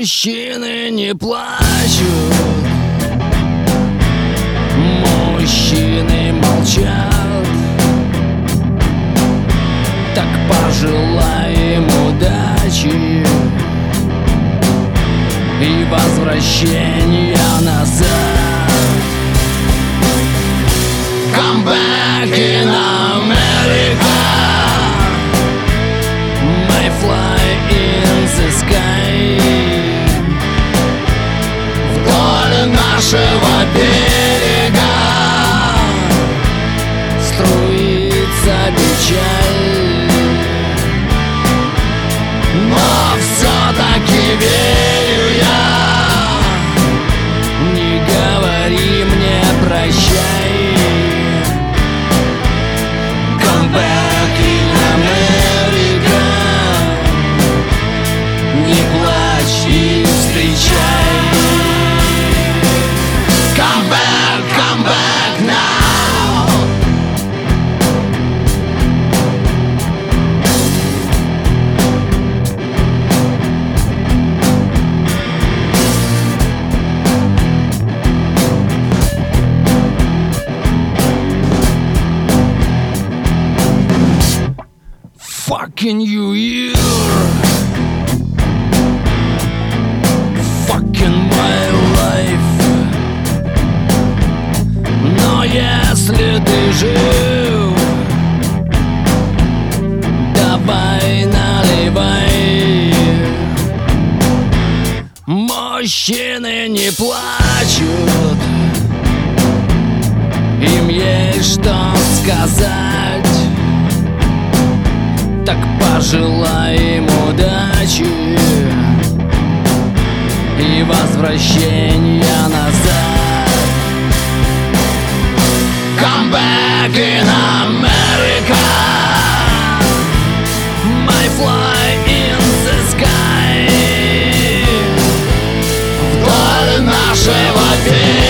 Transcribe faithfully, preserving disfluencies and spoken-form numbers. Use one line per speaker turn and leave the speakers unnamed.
Мужчины не плачут, мужчины молчат. Так пожелаем удачи и возвращения назад. Come back in America, may fly in the sky. Вдоль нашего берега струится печаль, но все-таки верю я. Не говори мне прощай. Come back in America, не плачь и встречай. Come back, come back now. Fucking New Year, fucking my life. Но если ты жив, давай наливай. Мужчины не плачут, им есть что сказать. Так пожелаем удачи и возвращения назад. Come back in America, may fly in the sky. Вдоль нашего берега